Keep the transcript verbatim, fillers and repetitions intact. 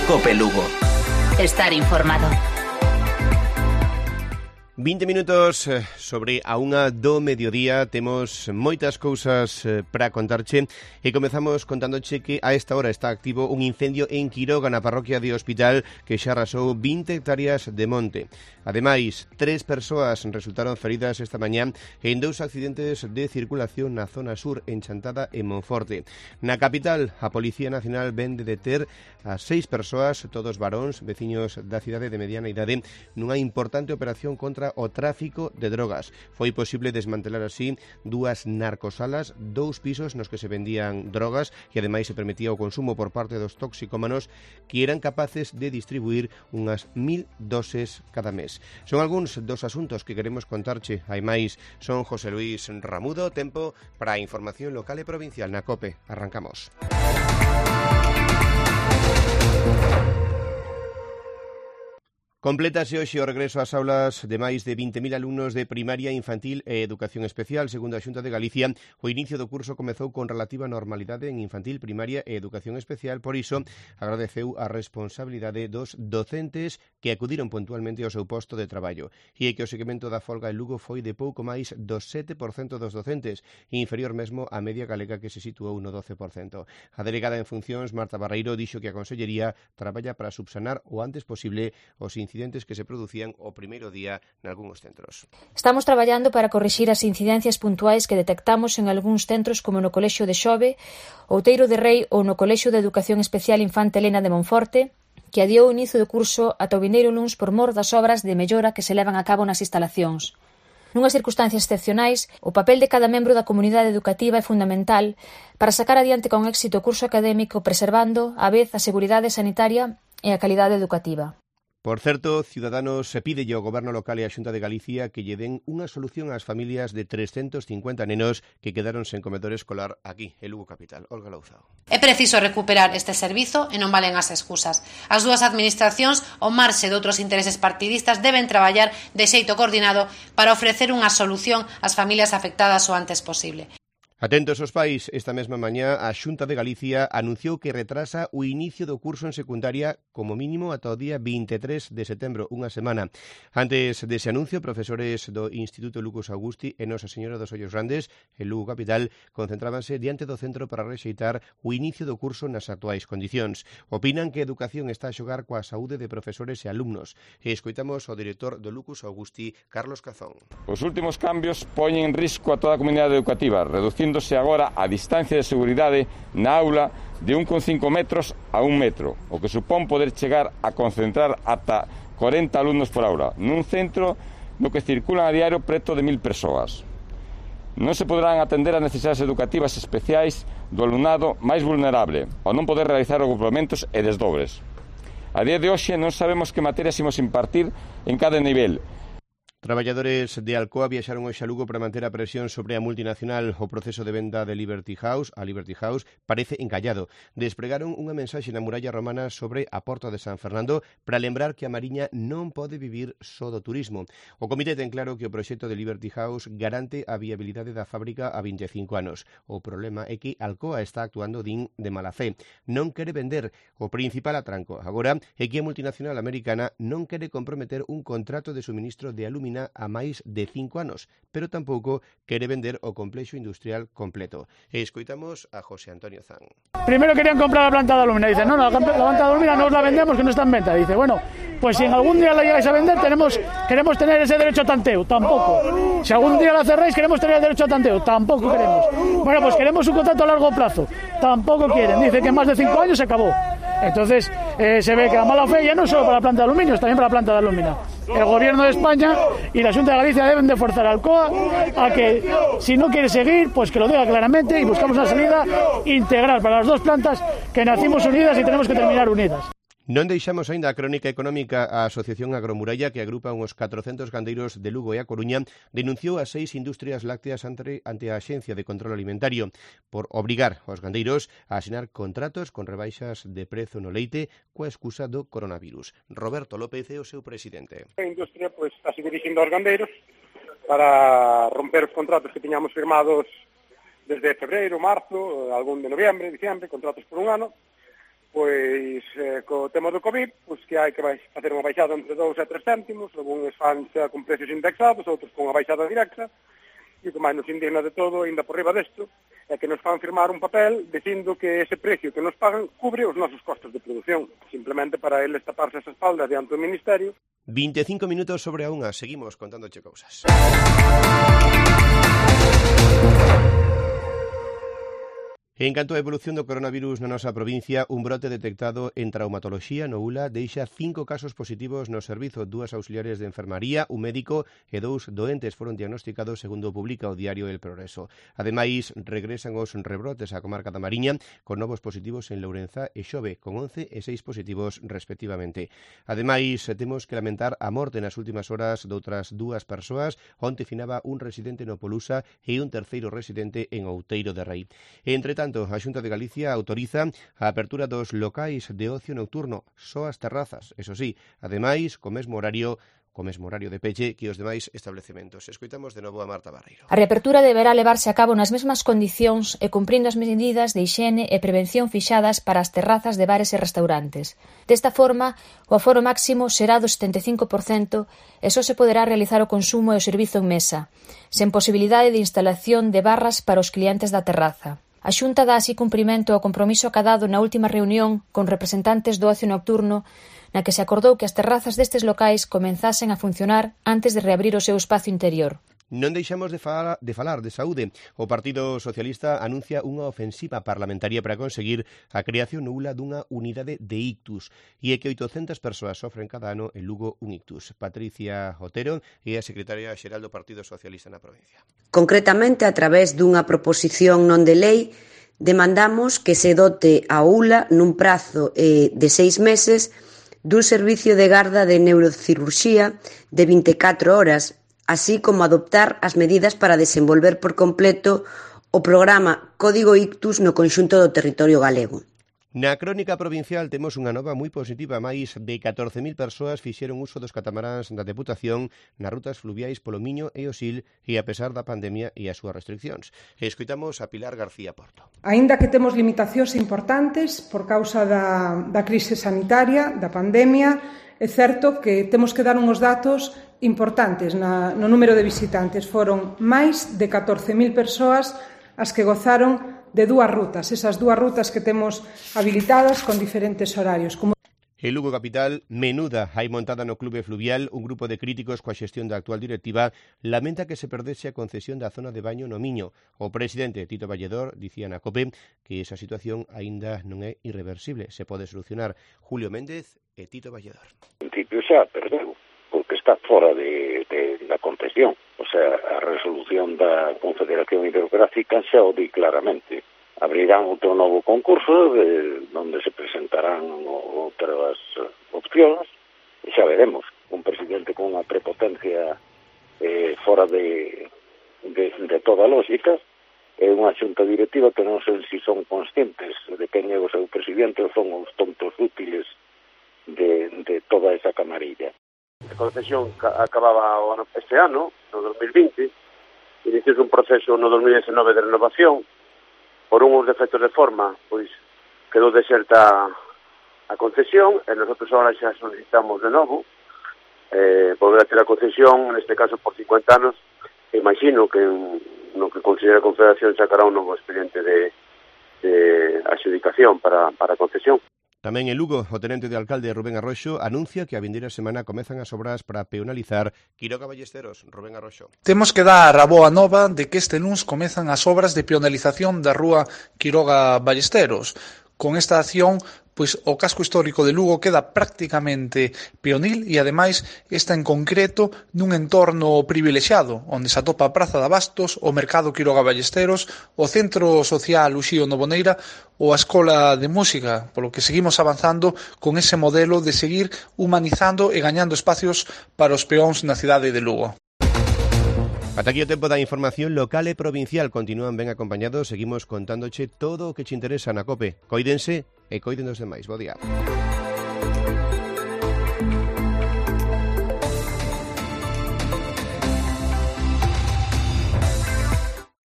Cope Lugo. Estar informado. vinte minutos sobre a unha do mediodía. Temos moitas cousas para contarche e comezamos contándoche que a esta hora está activo un incendio en Quiroga, na parroquia de Hospital, que xa arrasou vinte hectáreas de monte. Ademais, tres persoas resultaron feridas esta mañá en dous accidentes de circulación na zona sur, en Chantada e Monforte. Na capital, a Policía Nacional ven de deter a seis persoas, todos varóns, veciños da cidade de mediana idade, nunha importante operación contra o tráfico de drogas. Foi posible desmantelar así dúas narcosalas, dous pisos nos que se vendían drogas e ademais se permitía o consumo por parte dos toxicómanos, que eran capaces de distribuir unhas mil doses cada mes. Son algúns dos asuntos que queremos contarche. Hai máis. Son José Luis Ramudo. Tempo para a información local e provincial na COPE. Arrancamos. Complétase hoxe o regreso ás aulas de máis de vinte mil alumnos de primaria, infantil e educación especial. Segundo a Xunta de Galicia, o inicio do curso comezou con relativa normalidade en infantil, primaria e educación especial. Por iso, agradeceu a responsabilidade dos docentes que acudiron puntualmente ao seu posto de traballo. E é que o seguimento da folga en Lugo foi de pouco máis do sete por cento dos docentes, inferior mesmo á media galega, que se situou no doce por cento. A delegada en funcións, Marta Barreiro, dixo que a Consellería traballa para subsanar o antes posible os incidentes que se producían o primeiro día nalgúns centros. Estamos traballando para corrixir as incidencias puntuais que detectamos en algúns centros, como no Colexio de Xove, Outeiro de Rei ou no Colexio de Educación Especial Infante Elena de Monforte, que adiou o inicio do curso ata o vindeiro luns por mor das obras de mellora que se levan a cabo nas instalacións. Nunhas circunstancias excepcionais, o papel de cada membro da comunidade educativa é fundamental para sacar adiante con éxito o curso académico, preservando, á vez, a seguridade sanitaria e a calidade educativa. Por certo, Ciudadanos se pide ao Goberno local e a Xunta de Galicia que lle den unha solución ás familias de trescentos cincuenta nenos que quedaron sen comedor escolar aquí, en Lugo capital. Olga Louzao. É preciso recuperar este servizo e non valen as excusas. As dúas administracións, ao marxe de outros intereses partidistas, deben traballar de xeito coordinado para ofrecer unha solución ás familias afectadas o antes posible. Atentos os pais, esta mesma mañá a Xunta de Galicia anunciou que retrasa o inicio do curso en secundaria como mínimo ata o día vinte e tres de setembro, unha semana. Antes dese anuncio, profesores do Instituto Lucas Augusti e Nosa Señora dos Ollos Grandes, en Lugo capital, concentrábanse diante do centro para rexeitar o inicio do curso nas actuais condicións. Opinan que a educación está a xogar coa saúde de profesores e alumnos. E escoitamos ao director do Lucas Augusti, Carlos Cazón. Os últimos cambios poñen en risco a toda a comunidade educativa, reducindo agora a distancia de seguridade na aula de un coma cinco metros a un metro, o que supón poder chegar a concentrar ata corenta alumnos por aula, nun centro no que circulan a diario preto de mil persoas. Non se poderán atender as necesidades educativas especiais do alumnado máis vulnerable, ao non poder realizar agrupamentos e desdobres. A día de hoxe non sabemos que materias imos impartir en cada nivel. Traballadores de Alcoa viaxaron hoxe a Lugo para manter a presión sobre a multinacional. O proceso de venda de Liberty House, a Liberty House, parece encallado. Despregaron unha mensaxe na muralla romana sobre a Porta de San Fernando para lembrar que a Mariña non pode vivir só do turismo. O comité ten claro que o proxecto de Liberty House garante a viabilidade da fábrica a vinte e cinco anos. O problema é que Alcoa está actuando din de mala fe. Non quere vender. O principal atranco agora é que a multinacional americana non quere comprometer un contrato de suministro de alumínio a máis de cinco anos, pero tampouco quere vender o complexo industrial completo. E escoitamos a José Antonio Zan. Primero querían comprar la planta de alumina, dice, no, no, la planta de alumina no os la vendemos, que no está en venta. Dice, bueno, pues si en algún día la llegáis a vender, tenemos, queremos tener ese derecho a tanteo, tampoco. Si algún día la cerráis, queremos tener el derecho a tanteo, tampoco queremos. Bueno, pues queremos un contrato a largo plazo, tampoco quieren. Dice que en más de cinco años se acabó. Entonces eh, se ve que la mala fe ya no es solo para la planta de aluminio, es también para la planta de alumina. El Gobierno de España y la Xunta de Galicia deben de forzar a Alcoa a que, si no quiere seguir, pues que lo diga claramente y buscamos una salida integral para las dos plantas que nacimos unidas y tenemos que terminar unidas. Non deixamos aínda a crónica económica. A Asociación Agromuralla, que agrupa uns catrocentos gandeiros de Lugo e a Coruña, denunciou as seis industrias lácteas ante, ante a Axencia de Control Alimentario por obrigar aos gandeiros a asinar contratos con rebaixas de prezo no leite coa excusa do coronavirus. Roberto López é o seu presidente. A industria pues, está se dirigindo aos gandeiros para romper os contratos que tiñamos firmados desde febreiro, marzo, algún de noviembre, diciembre, contratos por un ano, pois eh, co tema do COVID, pois que hai que facer unha baixada entre dous e tres céntimos, algúns fan xa con precios indexados, outros con unha baixada directa, e o que máis nos indigna de todo, ainda por riba desto, é que nos fan firmar un papel dicindo que ese precio que nos pagan cubre os nosos costos de produción, simplemente para eles taparse as espaldas diante do Ministerio. vinte e cinco minutos sobre a unha, seguimos contándoche cousas. En canto á evolución do coronavirus na nosa provincia, un brote detectado en traumatoloxía no U L A deixa cinco casos positivos no servizo, dúas auxiliares de enfermaría, un médico e dous doentes foron diagnosticados segundo publica o diario El Progreso. Ademais, regresan os rebrotes á comarca da Mariña con novos positivos en Lourenza e Xove, con once e seis positivos respectivamente. Ademais, temos que lamentar a morte nas últimas horas doutras dúas persoas. Onte finaba un residente no Polusa e un terceiro residente en Outeiro de Rei. Entre tanto, a Xunta de Galicia autoriza a apertura dos locais de ocio nocturno, só as terrazas, eso sí, ademais, co mesmo horario co mesmo horario de peche que os demais establecementos. Escoitamos de novo a Marta Barreiro. A reapertura deberá levarse a cabo nas mesmas condicións e cumprindo as medidas de hixiene e prevención fixadas para as terrazas de bares e restaurantes. Desta forma, o aforo máximo será do setenta e cinco por cento e só se poderá realizar o consumo e o servizo en mesa, sen posibilidade de instalación de barras para os clientes da terraza. A Xunta dá así cumprimento ao compromiso acadado na última reunión con representantes do ocio nocturno na que se acordou que as terrazas destes locais comenzasen a funcionar antes de reabrir o seu espazo interior. Non deixamos de falar, de falar de saúde. O Partido Socialista anuncia unha ofensiva parlamentaria para conseguir a creación no U L A dunha unidade de ictus, e é que oitocentas persoas sofren cada ano en Lugo un ictus. Patricia Otero é a secretaria xeral do Partido Socialista na provincia. Concretamente, a través dunha proposición non de lei, demandamos que se dote a U L A nun prazo eh, de seis meses dun servicio de garda de neurocirurxía de vinte e catro horas, así como adoptar as medidas para desenvolver por completo o programa Código Ictus no conxunto do territorio galego. Na crónica provincial temos unha nova moi positiva. Máis de catorce mil persoas fixeron uso dos catamaráns da Deputación nas rutas fluviais polo Miño e o Sil, e a pesar da pandemia e as súas restriccións. Escoitamos a Pilar García Porto. Aínda que temos limitacións importantes por causa da, da crise sanitaria, da pandemia, é certo que temos que dar uns datos importantes na, no número de visitantes. Foron máis de catorce mil persoas as que gozaron de dúas rutas, esas dúas rutas que temos habilitadas con diferentes horarios. Como En Lugo Capital, menuda hai montada no Clube Fluvial. Un grupo de críticos coa xestión da actual directiva lamenta que se perdese a concesión da zona de baño no Miño. O presidente Tito Valledor dicía na COPE que esa situación aínda non é irreversible, se pode solucionar. Julio Méndez e Tito Valledor. En principio xa perdeu, porque está fora de, de la concesión. O sea, a resolución da Confederación Hidrográfica xa o di claramente. Abrirán outro novo concurso de, donde se presentarán outras opcións e xa veremos. Un presidente con unha prepotencia eh, fora de, de, de toda lógica, é unha xunta directiva que non sei se son conscientes de quen é o seu presidente ou son os tontos útiles de, de toda esa camarilla. A concesión acababa este ano, no dos mil vinte, iniciou un proceso no dos mil diecinueve de renovación. Por uns defectos de forma, pois quedou deserta a concesión e nosotros agora xa solicitamos de novo eh, volver a ter a concesión, neste caso por cincuenta anos. Imagino que no que considera a Confederación sacará un novo expediente de, de adjudicación para, para a concesión. Tamén en Lugo, o tenente de alcalde Rubén Arroxo anuncia que a vindeira semana comezan as obras para peonalizar Quiroga Ballesteros. Rubén Arroxo. Temos que dar a boa nova de que este luns comezan as obras de peonalización da rúa Quiroga Ballesteros. Con esta acción, pois o casco histórico de Lugo queda prácticamente peonil e, ademais, está en concreto nun entorno privilexiado, onde se atopa a Praza de Abastos, o Mercado Quiroga Ballesteros, o Centro Social Uxío Novoneira ou a Escola de Música, polo que seguimos avanzando con ese modelo de seguir humanizando e gañando espacios para os peóns na cidade de Lugo. Ata aquí o tempo da información local e provincial. Continúan ben acompañados, seguimos contándoche todo o que che interesa na COPE. Coídense e coiden dos demais. Bo día.